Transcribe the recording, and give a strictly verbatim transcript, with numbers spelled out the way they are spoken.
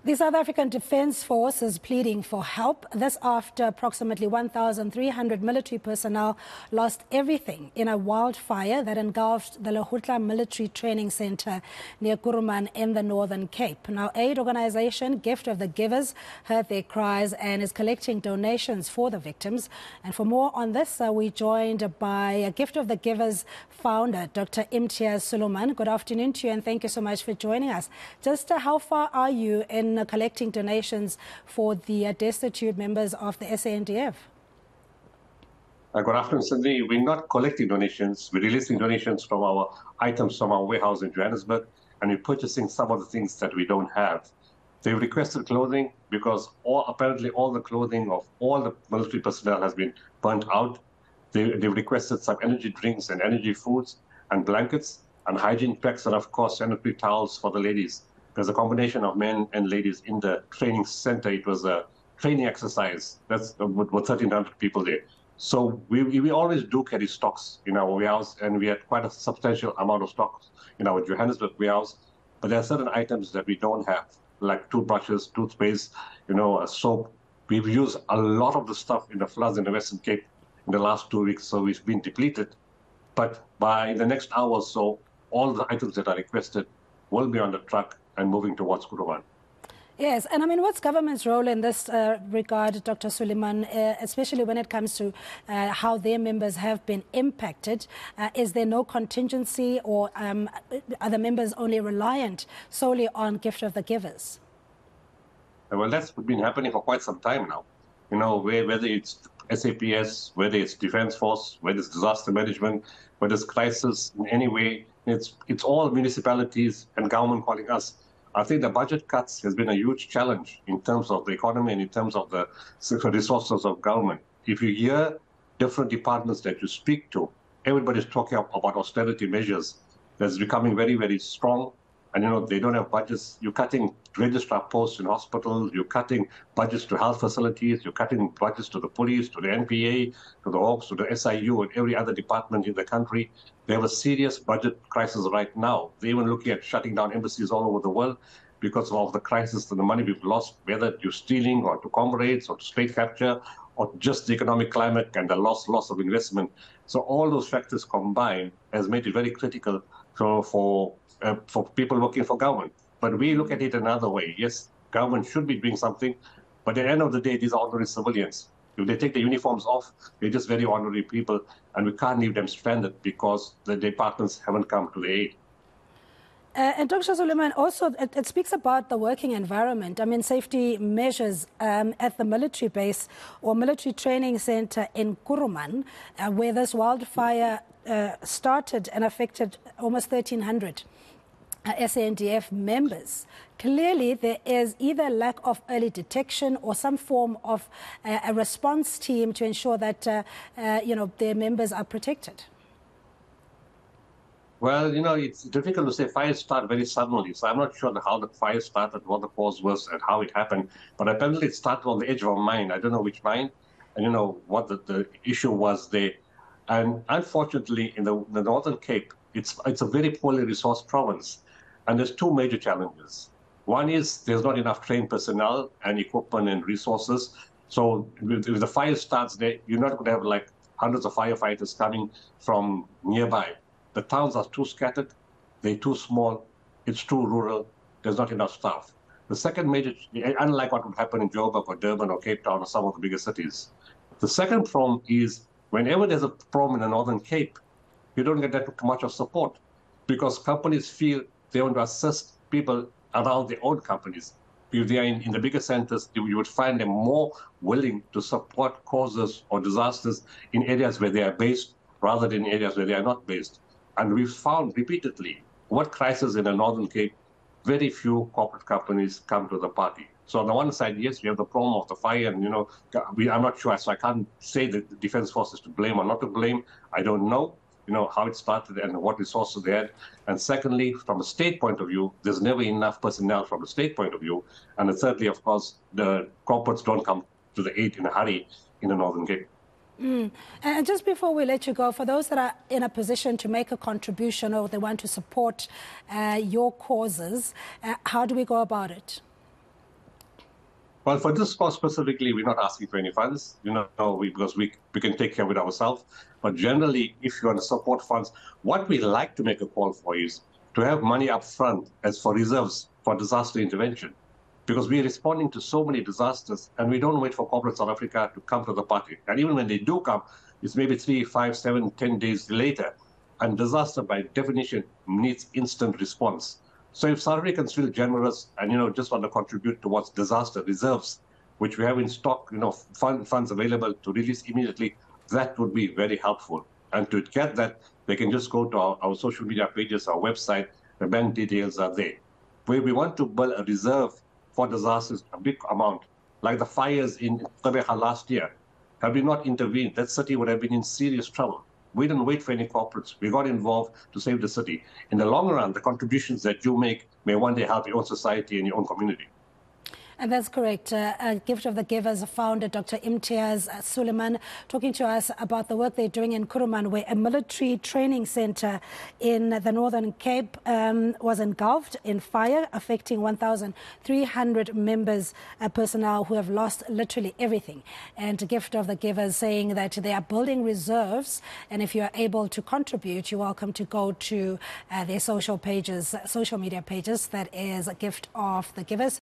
The South African Defence Force is pleading for help. This after approximately one thousand three hundred military personnel lost everything in a wildfire that engulfed the Lehutla Military Training Centre near Kuruman in the Northern Cape. Now, aid organisation Gift of the Givers heard their cries and is collecting donations for the victims. And for more on this, uh, we're joined by Gift of the Givers founder, Doctor Imtiaz Suleiman. Good afternoon to you and thank you so much for joining us. Just uh, how far are you in collecting donations for the uh, destitute members of the S A N D F? Uh, good afternoon, Cindy. We're not collecting donations. We're releasing donations from our items from our warehouse in Johannesburg, and we're purchasing some of the things that we don't have. They've requested clothing because all, apparently all the clothing of all the military personnel has been burnt out. They, they've requested some energy drinks and energy foods and blankets and hygiene packs and, of course, sanitary towels for the ladies. There's a combination of men and ladies in the training center. It was a training exercise. That's with thirteen hundred people there. So we, we always do carry stocks in our warehouse, and we had quite a substantial amount of stocks in our Johannesburg warehouse. But there are certain items that we don't have, like toothbrushes, toothpaste, you know, a soap. We've used a lot of the stuff in the floods in the Western Cape in the last two weeks, so we've been depleted. But by the next hour or so, all the items that are requested will be on the truck and moving towards Kuruman. Yes, and I mean, what's government's role in this uh, regard, Doctor Suleiman, uh, especially when it comes to uh, how their members have been impacted? Uh, is there no contingency, or um, are the members only reliant solely on Gift of the Givers? Well, that's been happening for quite some time now. You know, whether it's S A P S, whether it's Defence Force, whether it's disaster management, whether it's crisis in any way, it's, it's all municipalities and government calling us. I think the budget cuts has been a huge challenge in terms of the economy and in terms of the resources of government. If you hear different departments that you speak to, everybody's talking about austerity measures that's becoming very, very strong. And, you know, they don't have budgets. You're cutting registrar posts in hospitals. You're cutting budgets to health facilities. You're cutting budgets to the police, to the N P A, to the Hawks, to the S I U, and every other department in the country. They have a serious budget crisis right now. They're even looking at shutting down embassies all over the world because of the crisis and the money we've lost, whether to stealing or to comrades or to state capture or just the economic climate and the loss, loss of investment. So all those factors combined has made it very critical for, for Uh, for people working for government. But we look at it another way. Yes, government should be doing something, but at the end of the day, these are ordinary civilians. If they take the uniforms off, they're just very ordinary people, and we can't leave them stranded because the departments haven't come to the aid. Uh, and Doctor Suleiman, also, it, it speaks about the working environment. I mean, safety measures um, at the military base or military training center in Kuruman, uh, where this wildfire uh, started and affected almost thirteen hundred uh, S A N D F members. Clearly, there is either lack of early detection or some form of uh, a response team to ensure that, uh, uh, you know, their members are protected. Well, you know, it's difficult to say. Fires start very suddenly, so I'm not sure how the fire started, what the cause was, and how it happened. But apparently it started on the edge of a mine. I don't know which mine, and you know what the, the issue was there. And unfortunately, in the, the Northern Cape, it's, it's a very poorly resourced province. And there's two major challenges. One is there's not enough trained personnel and equipment and resources. So if the fire starts there, you're not going to have like hundreds of firefighters coming from nearby. The towns are too scattered, they're too small, it's too rural, there's not enough staff. The second major, unlike what would happen in Joburg or Durban or Cape Town or some of the bigger cities, the second problem is whenever there's a problem in the Northern Cape, you don't get that much of support because companies feel they want to assist people around their own companies. If they are in, in the bigger centers, you would find them more willing to support causes or disasters in areas where they are based rather than in areas where they are not based. And we've found repeatedly what crisis in the Northern Cape, very few corporate companies come to the party. So on the one side, yes, we have the problem of the fire, and you know, we, I'm not sure, so I can't say that the Defence Force is to blame or not to blame. I don't know, you know, how it started and what resources they had. And secondly, from a state point of view, there's never enough personnel from a state point of view. And then thirdly, of course, the corporates don't come to the aid in a hurry in the Northern Cape. Mm. And just before we let you go, for those that are in a position to make a contribution or they want to support uh, your causes, uh, how do we go about it? Well, for this cause specifically, we're not asking for any funds, you know, we, because we, we can take care of it ourselves. But generally, if you want to support funds, what we like to make a call for is to have money up front as for reserves for disaster intervention. Because we're responding to so many disasters, and we don't wait for corporate South Africa to come to the party. And even when they do come, it's maybe three, five, seven, ten days later. And disaster, by definition, needs instant response. So if South Africans feel generous and, you know, just want to contribute towards disaster reserves, which we have in stock, you know, fund, funds available to release immediately, that would be very helpful. And to get that, they can just go to our, our social media pages, our website, the bank details are there. Where we want to build a reserve for disasters, a big amount, like the fires in Gqeberha last year. Had we not intervened, that city would have been in serious trouble. We didn't wait for any corporates. We got involved to save the city. In the long run, the contributions that you make may one day help your own society and your own community. And that's correct. Uh, uh, Gift of the Givers founder, Doctor Imtiaz Sooliman, talking to us about the work they're doing in Kuruman, where a military training center in the Northern Cape um, was engulfed in fire, affecting one thousand three hundred members, uh, personnel who have lost literally everything. And Gift of the Givers saying that they are building reserves, and if you are able to contribute, you're welcome to go to uh, their social pages, social media pages. That is Gift of the Givers.